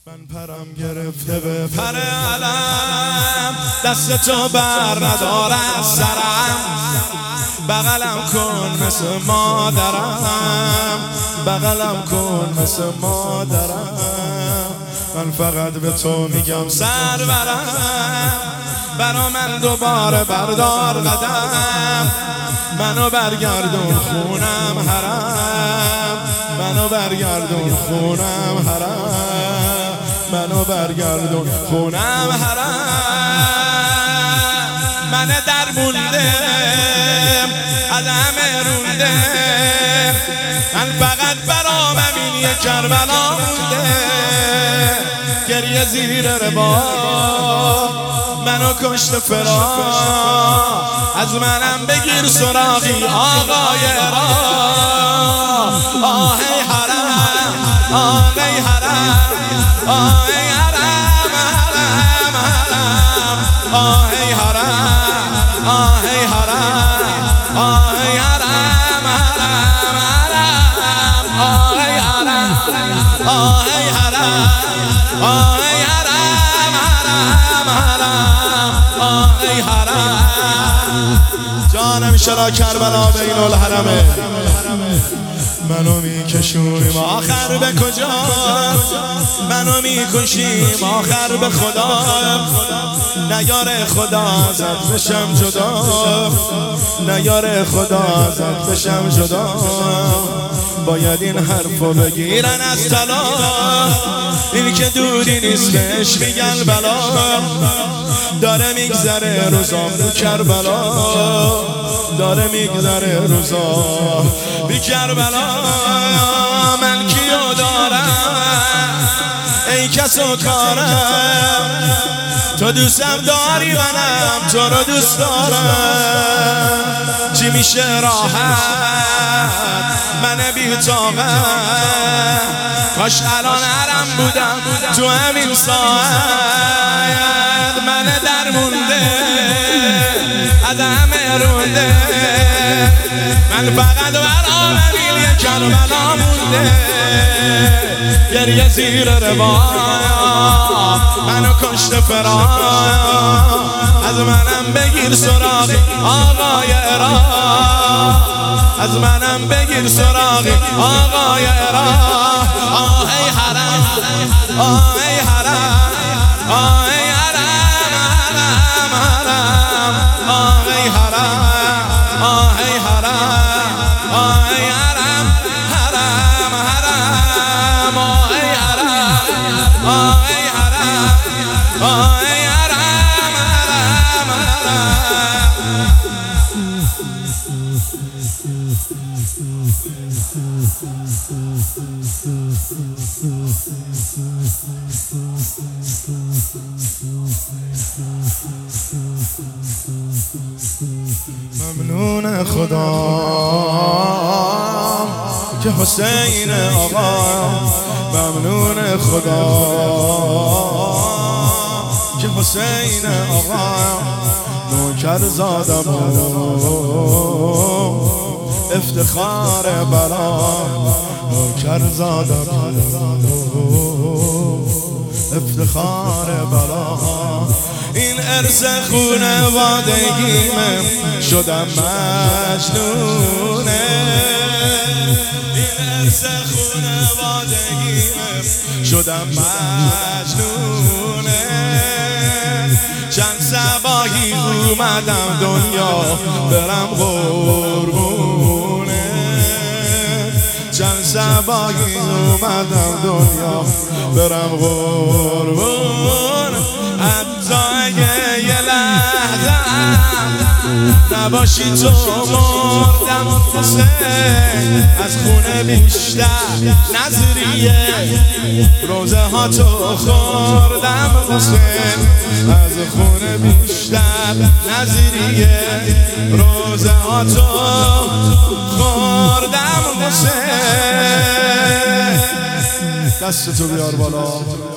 من پرم گرفته به پر علم، دست تو بر ندار از سرم، بغلم کن مثل مادرم، بغلم کن مثل مادرم. من فقط به تو میگم سرورم، برا من دوباره بردار قدم، منو برگردون خونم حرم، منو برگردون خونم حرم، منو برگردون خونم حرم. من در مونده از همه رونده، من فقط برام این یک کربلا مونده. گریه زیر ربا منو کشت فرا، از منم بگیر سراغی آقای را. آهی حرم، آهی حرم، آهی حرم، حرم حرم، آهی حرم، آهی حرم، آهی حرم، حرم حرم، آهی حرم، آهی حرم، آهی حرم، حرم حرم، آهی حرم. جانم شرا کربلا بین الحرمه، منو میکشونیم آخر به کجا، منو میکشیم آخر به خدا. نیاره خدا ازت بشم جدا، نیاره خدا ازت بشم جدا. باید این حرفو بگیرن از طلا، این که دودی نیست بهش میگن بلا. داره میگذره روزام رو کربلا، داره میگذره روزام بی کربلا. من کیو دارم ای کس و کارم، تو دوستم داری منم تو رو دوست دارم. چی میشه راحت من بی طاقت، کاش الان حرم بودم تو همین ساعت. من در مونده از همه رونده، من فقط برام این یک کربلا مونده. گریه زیر ربا منو کشت فرا، از منم بگیر سراغی آقای را، از منم بگیر سراغی آقای را. آهی حرم، آهی حرم، آهی حرم، حرم حرم، آهی حرم، آهی حرم، آهی حرم، حرم حرم، آهی حرم، آهی حرم، آهی حرم، حرم حرم. ممنون خدا که حسین آقا، ممنون خدا که حسین آقا نوکر زادم و افتخار برا، نوکر زادم افتخار برا. این ارث خونوادگیمه شدم مجنونه، این ارث خونوادگیمه شدم مجنونه. چند صباحی اومدم دنیا برم قربونه، چند صباحی اومدم دنیا برم قربونه. حتی اگه یه لحظه نباشی تو مردم حسین، از خونه بیشتر نظریه روزه ها تو خوردم حسین، از خونه بیشتر نظریه روزه ها تو خوردم حسین. دست تو بیار بالا.